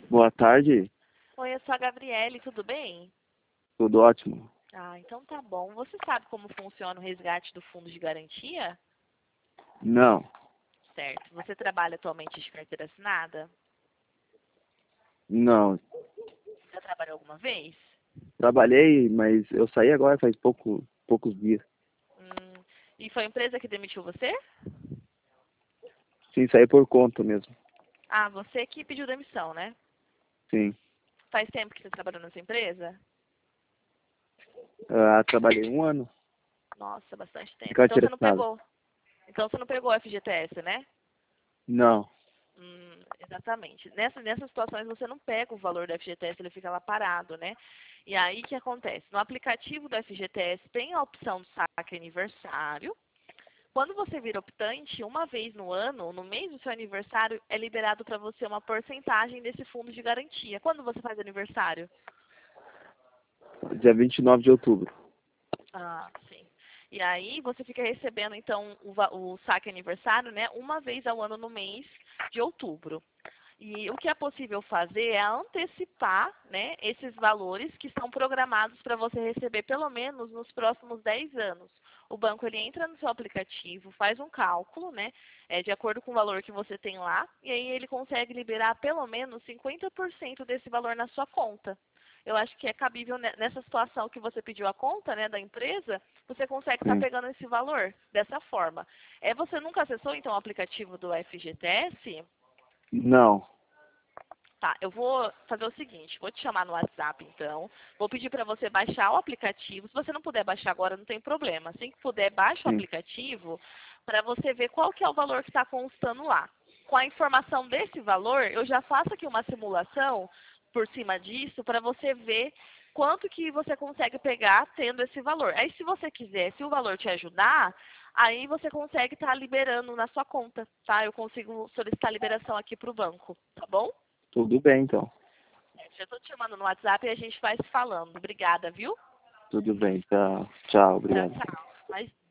Boa tarde, Oi, eu sou a Gabriele, tudo bem? tudo ótimo. Ah, então tá bom. Você sabe como funciona o resgate do fundo de garantia? Não, Certo. Você trabalha atualmente de carteira assinada? não. Já trabalhou alguma vez? Trabalhei, mas eu saí agora faz poucos dias. Hum, e foi a empresa que demitiu você? Sim, saí por conta mesmo. Ah, você que pediu demissão, né? Sim. Faz tempo que você trabalhou nessa empresa? Trabalhei um ano Nossa, bastante de tempo. Então carteira você não assinada. pegou. Então você não pegou o FGTS, né? Não. Exatamente. Nessas situações você não pega o valor do FGTS, ele fica lá parado, né? E aí o que acontece? No aplicativo do FGTS tem a opção do saque aniversário. Quando você vira optante, uma vez no ano, no mês do seu aniversário, é liberado para você uma porcentagem desse fundo de garantia. Quando você faz aniversário? Dia 29 de outubro. Ah, sim. E aí você fica recebendo, então, o saque aniversário, né? Uma vez ao ano no mês de outubro. E o que é possível fazer é antecipar, né, esses valores que estão programados para você receber pelo menos nos próximos 10 anos. O banco ele entra no seu aplicativo, faz um cálculo, né, de acordo com o valor que você tem lá, e aí ele consegue liberar pelo menos 50% desse valor na sua conta. Eu acho que é cabível nessa situação que você pediu a conta, né, da empresa, você consegue estar Sim. pegando esse valor dessa forma. Você nunca acessou então o aplicativo do FGTS? Não. Tá, eu vou fazer o seguinte, vou te chamar no WhatsApp então, vou pedir para você baixar o aplicativo, se você não puder baixar agora não tem problema, assim que puder baixa o Sim. aplicativo para você ver qual que é o valor que está constando lá. Com a informação desse valor, eu já faço aqui uma simulação por cima disso para você ver quanto que você consegue pegar tendo esse valor. Aí se você quiser, se o valor te ajudar, aí você consegue estar liberando na sua conta, tá? Eu consigo solicitar liberação aqui para o banco, tá bom? Tudo bem, então. Já estou te chamando no WhatsApp e a gente vai se falando. Obrigada, viu? Tudo bem. Tá. Tchau, Tchau, obrigado. tchau. Mas